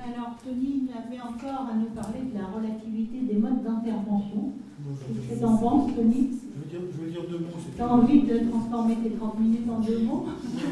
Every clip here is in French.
Alors, Tony avait encore à nous parler de la relativité des modes d'intervention. Qu'est-ce que t'en penses, Tony? Je veux dire deux mots. T'as envie de transformer tes 30 minutes en deux mots?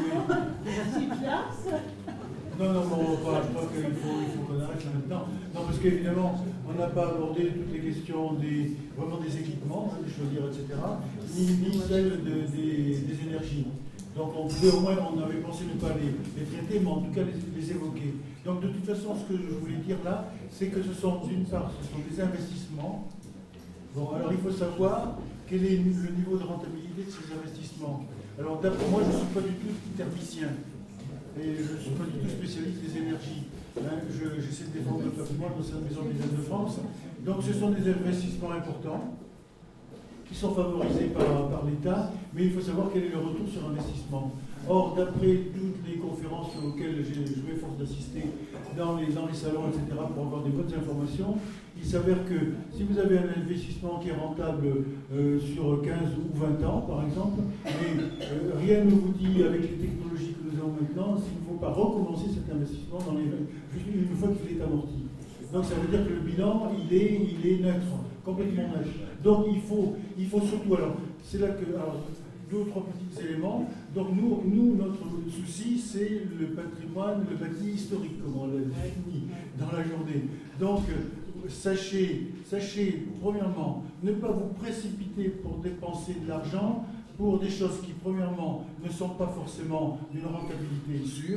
Tu te lasses? Non, je crois qu'il faut qu'on arrête là maintenant. Non, parce qu'évidemment, on n'a pas abordé toutes les questions vraiment des équipements, des chaudières, etc., ni celles des énergies. Donc on avait pensé ne pas les traiter, mais en tout cas les évoquer. Donc de toute façon, ce que je voulais dire là, c'est que ce sont d'une part, ce sont des investissements. Bon, alors il faut savoir quel est le niveau de rentabilité de ces investissements. Alors d'après moi, je ne suis pas du tout thermicien. Et je ne suis pas du tout spécialiste des énergies. J'essaie de défendre le patrimoine dans cette maison des Îles-de-France. Donc ce sont des investissements importants qui sont favorisés par l'État, mais il faut savoir quel est le retour sur investissement. Or, d'après toutes les conférences auxquelles je m'efforce d'assister dans les salons, etc., pour avoir des bonnes informations, il s'avère que si vous avez un investissement qui est rentable sur 15 ou 20 ans, par exemple, mais rien ne vous dit, avec les technologies que nous avons maintenant, s'il ne faut pas recommencer cet investissement juste une fois qu'il est amorti. Donc ça veut dire que le bilan, il est neutre, complètement neutre. Donc il faut surtout, alors c'est là que, alors, deux ou trois petits éléments. Donc nous notre souci, c'est le patrimoine, le bâti historique, comme on l'a défini dans la journée. Donc sachez, premièrement, ne pas vous précipiter pour dépenser de l'argent pour des choses qui, premièrement, ne sont pas forcément d'une rentabilité sûre.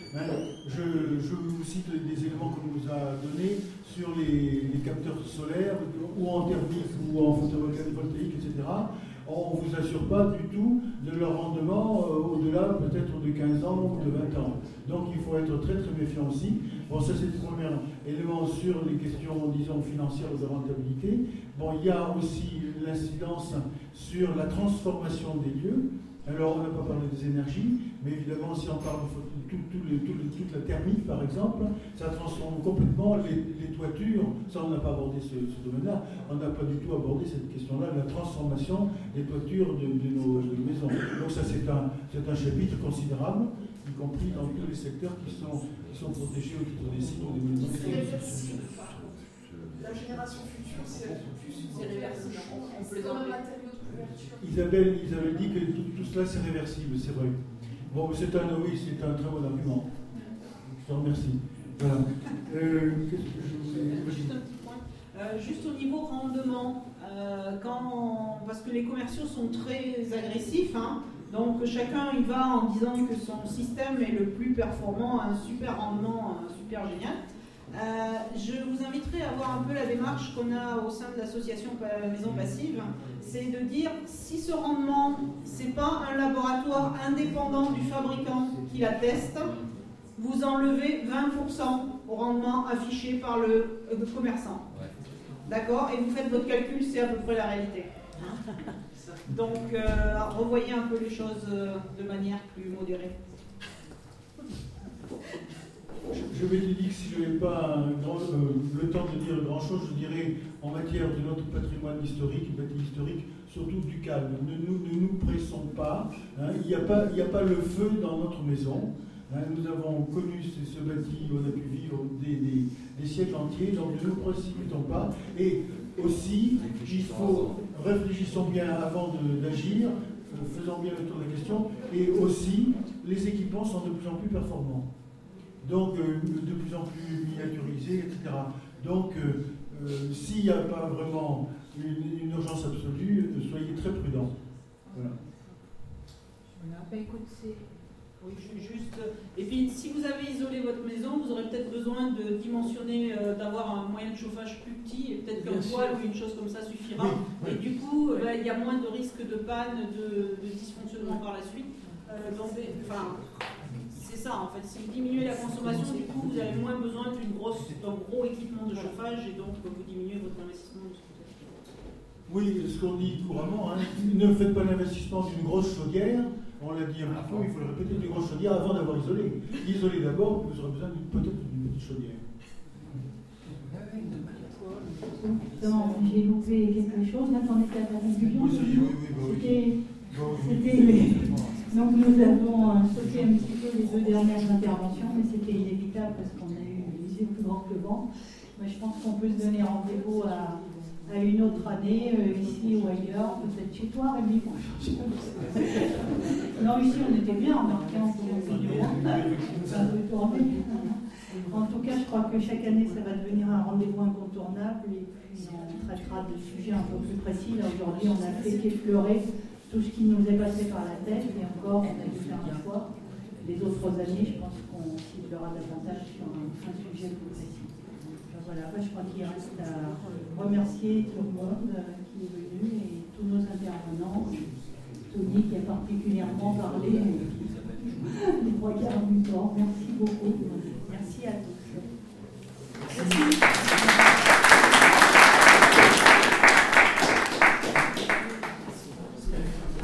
Je vous cite des éléments qu'on nous a donnés sur les capteurs solaires, ou en thermique, ou en photovoltaïque, etc. On ne vous assure pas du tout de leur rendement au-delà peut-être de 15 ans ou de 20 ans. Donc il faut être très très méfiant aussi. Bon, ça c'est le premier élément sur les questions, disons, financières de rentabilité. Bon, il y a aussi l'incidence sur la transformation des lieux. Alors, on n'a pas parlé des énergies, mais évidemment, si on parle de toute la thermique, par exemple, ça transforme complètement les toitures. Ça, on n'a pas abordé ce domaine-là. On n'a pas du tout abordé cette question-là, la transformation des toitures de nos maisons. Donc ça, c'est un chapitre considérable, y compris dans tous les secteurs qui sont protégés au titre des sites ou des monuments. La génération future, c'est réversible. On plaisante. Isabelle dit que tout cela c'est réversible, c'est vrai. Bon, c'est un très bon argument. Je te remercie. Voilà. Qu'est-ce que je voulais... Juste un petit point. Juste au niveau rendement, parce que les commerciaux sont très agressifs, hein, donc chacun y va en disant que son système est le plus performant, un super rendement, super génial. Je vous inviterai à voir un peu la démarche qu'on a au sein de l'association Maison Passive, c'est de dire si ce rendement, c'est pas un laboratoire indépendant du fabricant qui l'atteste, vous enlevez 20% au rendement affiché par le commerçant. D'accord? Et vous faites votre calcul, c'est à peu près la réalité. Donc, revoyez un peu les choses de manière plus modérée. Je vais te dire que si je n'avais pas le temps de dire grand-chose, je dirais en matière de notre patrimoine historique, bâti historique, surtout du calme. Ne nous pressons pas. Hein. Il n'y a pas le feu dans notre maison. Hein. Nous avons connu ce bâti, on a pu vivre des siècles entiers, donc ne nous précipitons pas. Et aussi, réfléchissons bien avant d'agir, faisons bien le tour de la question, et aussi, les équipements sont de plus en plus performants. Donc de plus en plus miniaturisés, etc. Donc s'il n'y a pas vraiment une urgence absolue, soyez très prudents. Voilà. Bah, écoute, oui, juste. Et puis, si vous avez isolé votre maison, vous aurez peut-être besoin de dimensionner, d'avoir un moyen de chauffage plus petit, et peut-être qu'un poêle ou une chose comme ça suffira. Oui. Et du coup, il y a moins de risques de panne, de dysfonctionnement par la suite. C'est ça, en fait. Si vous diminuez la consommation, du coup, vous avez moins besoin d'un gros équipement de chauffage, et donc vous diminuez votre investissement de ce côté. Oui, ce qu'on dit couramment, hein, ne faites pas l'investissement d'une grosse chaudière. On l'a dit un petit peu, il faut le répéter, d'une grosse chaudière avant d'avoir isolé. Isolez d'abord, vous aurez besoin peut-être d'une petite chaudière. Non, j'ai loupé quelque chose, là t'en étais à ta conclusion. Oui. Donc nous avons sauté un petit peu les deux dernières interventions, mais c'était inévitable parce qu'on a eu une disait plus grand que le vent. Mais je pense qu'on peut se donner rendez-vous à une autre année, ici ou ailleurs, peut-être chez toi, Rémi. Non, ici on était bien, remarqué, on pouvait tourner. En tout cas, je crois que chaque année, ça va devenir un rendez-vous incontournable et puis on traitera de sujets un peu plus précis. Là, aujourd'hui, on a fait qu'effleurer tout ce qui nous est passé par la tête et encore, on a dû faire un choix. Les autres années, je pense qu'on ciblera davantage sur un sujet plus précis. Voilà, je crois qu'il reste à remercier tout le monde qui est venu et tous nos intervenants. Tony qui a particulièrement parlé les 3 quarts du temps. Merci beaucoup. Merci à tous.